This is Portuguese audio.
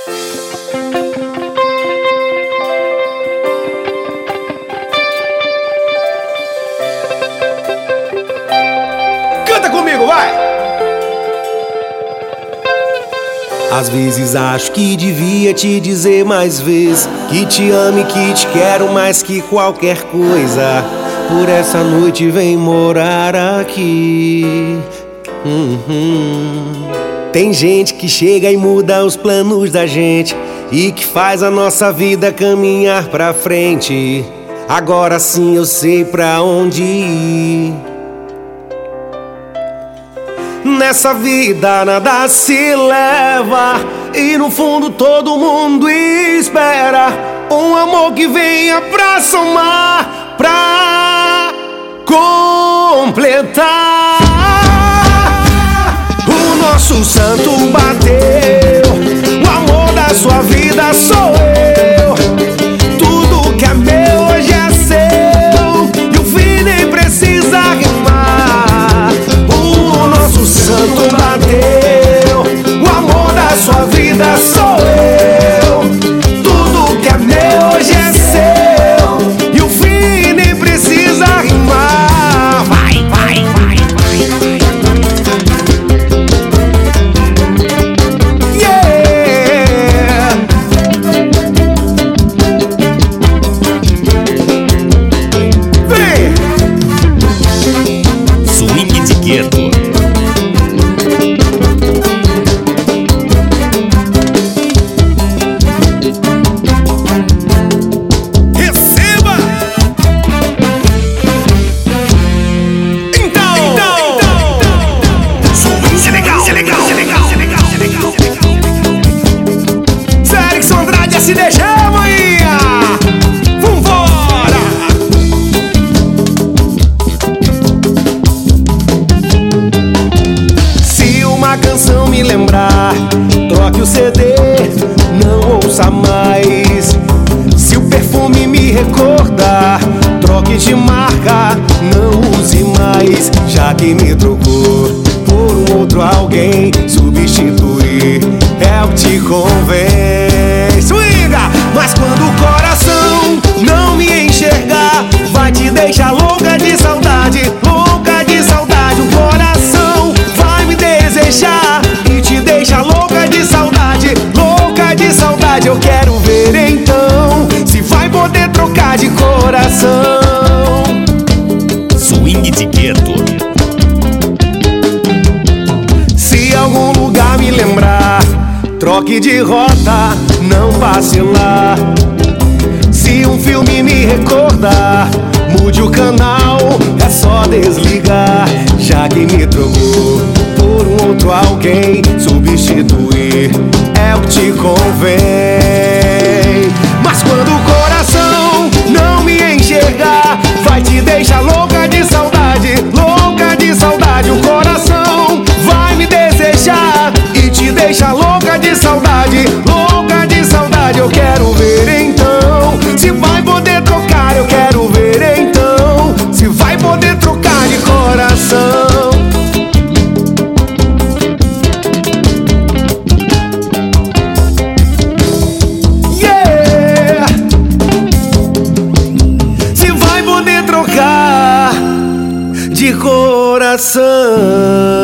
Canta comigo, vai! Às vezes acho que devia te dizer mais vezes que te amo e que te quero mais que qualquer coisa. Por essa noite vem morar aqui. Tem gente que chega e muda os planos da gente e que faz a nossa vida caminhar pra frente. Agora sim eu sei pra onde ir. Nessa vida nada se leva e no fundo todo mundo espera um amor que venha pra somar, pra completar. O nosso santo bateu, o amor da sua vida sou eu. Tudo que é meu hoje é seu e o fim nem precisa rimar. O nosso santo bateu, o amor da sua vida sou eu. Tudo que é meu hoje é seu e o fim nem precisa rimar. Vai, vai, vai, vai, vai. Yeah. Vem. Swing de Gueto. Se deixar, manhã, vambora! Se uma canção me lembrar, troque o CD, não ouça mais. Se o perfume me recordar, troque de marca, não use mais. Já que me trocou por um outro alguém, substituir é o que te convém. Mas quando o coração não me enxergar, vai te deixar louca de saudade, louca de saudade. O coração vai me desejar e te deixa louca de saudade, louca de saudade. Eu quero ver então se vai poder trocar de coração. Swing de Gueto. Se algum lugar me lembrar, troque de rota, não passe lá. Se um filme me recordar, mude o canal, é só desligar. Já que me trocou por um outro alguém, substituir é o que te convém. Mas quando o coração não me enxergar, vai te deixar louca de saudade, louca de saudade. O coração vai me desejar e te deixa louca de saudade, louca de saudade. Eu quero ver então se vai poder trocar. Eu quero ver então se vai poder trocar de coração. Yeah! Se vai poder trocar de coração.